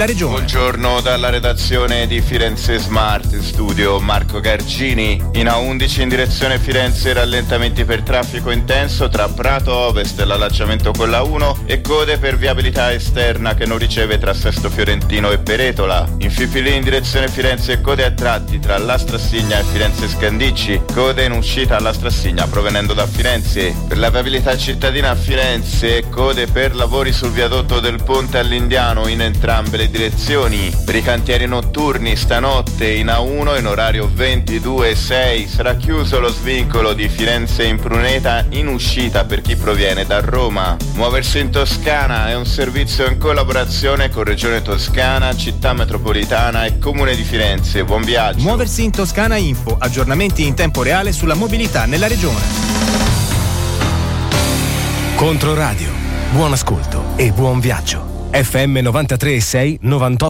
nella regione. Buongiorno dalla redazione di Firenze Smart, in studio Marco Gargini. In A11 in direzione Firenze rallentamenti per traffico intenso tra Prato Ovest e l'allacciamento con la 1 e code per viabilità esterna che non riceve tra Sesto Fiorentino e Peretola. In Fifili in direzione Firenze code a tratti tra Lastrassigna e Firenze Scandicci, code in uscita alla Strassigna provenendo da Firenze. Per la viabilità cittadina a Firenze, code per lavori sul viadotto del Ponte all'Indiano in entrambe le direzioni. Per i cantieri notturni stanotte in A1 in orario 22:06 sarà chiuso lo svincolo di Firenze in Pruneta in uscita per chi proviene da Roma. Muoversi in Toscana è un servizio in collaborazione con Regione Toscana, Città Metropolitana e Comune di Firenze. Buon viaggio. Muoversi in Toscana Info, aggiornamenti in tempo reale sulla mobilità nella regione. Controradio, buon ascolto e buon viaggio. FM 93.6 98.